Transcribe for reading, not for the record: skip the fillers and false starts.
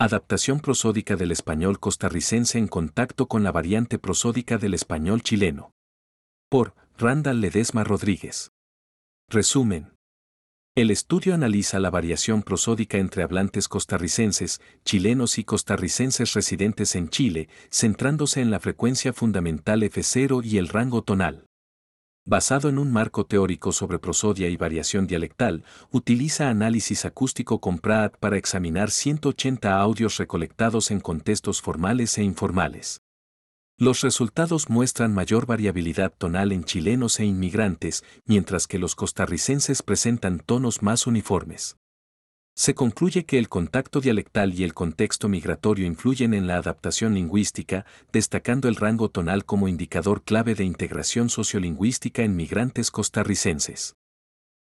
Adaptación prosódica del español costarricense en contacto con la variante prosódica del español chileno. Por Randall Ledesma Rodríguez. Resumen. El estudio analiza la variación prosódica entre hablantes costarricenses, chilenos y costarricenses residentes en Chile, centrándose en la frecuencia fundamental F0 y el rango tonal. Basado en un marco teórico sobre prosodia y variación dialectal, utiliza análisis acústico con PRAAD para examinar 180 audios recolectados en contextos formales e informales. Los resultados muestran mayor variabilidad tonal en chilenos e inmigrantes, mientras que los costarricenses presentan tonos más uniformes. Se concluye que el contacto dialectal y el contexto migratorio influyen en la adaptación lingüística, destacando el rango tonal como indicador clave de integración sociolingüística en migrantes costarricenses.